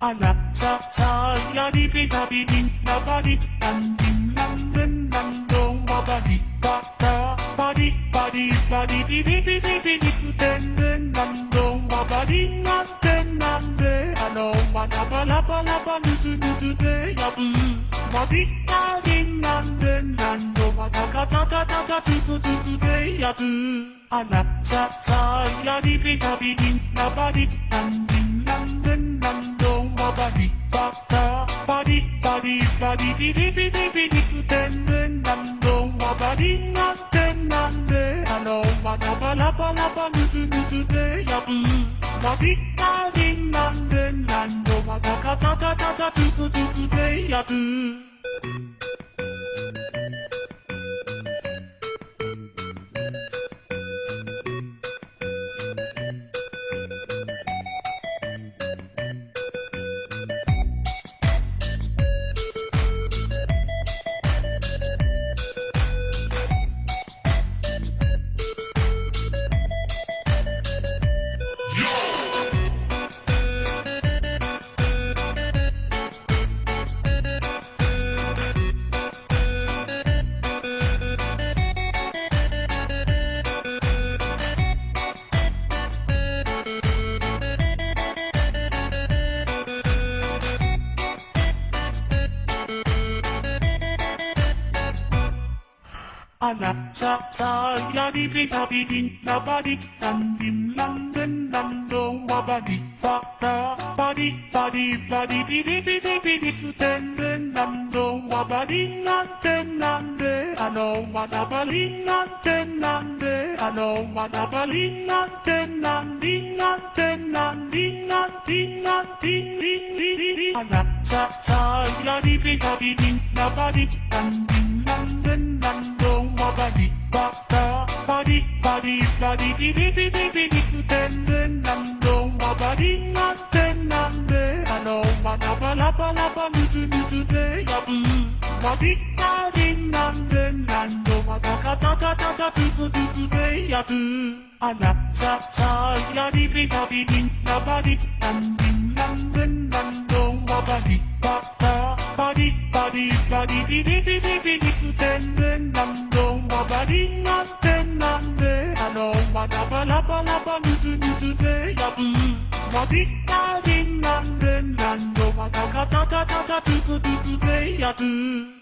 あらささやりびたびびんなばりつたんびんなんでんなんどわばりばたばりばりばりびりびりびりすてんでんなんどわばりなんてなんでわらばらばらばぬずぬずでやぶわびたりなんでなんどわたかたたたたつくつくでやぶあらささやりびたびびんなばりつたんびんなんでんなんどバリバタバリバリバリビリビリビリステンでなんどわばりなんてなんでわらばらばらばぬずぬずでやぶわびたりなんでなんどわたかたたたたつくつくでやぶあらささやりびたびびんなばりつたんびんなんでんなんどわばりばたばりばりばりびりびりびりすてんでんなんどわばりなんてなんでわらばりなんてなんでわらばりなんてなんりなんてなんりなんりなんりんりんりりりあらささやりびたびびんなばりつたんびんなんでんなんどわばりばたばりばりばりビリビリビリすてんでなんどわばりなんてなんでわらばらばらばぬずぬずでやぶわびたりなんでなんどわたかたたたたつくつくでやぶあらささやりびたびびんなばりつたんびんなんでなんどわばりばたばりばりばりビリビリビリすてんでなんどわばりなんてなんでわらばらばらばぬずぬずでやぶわびたりなんでなんどわたかたたたたつくつくでやぶ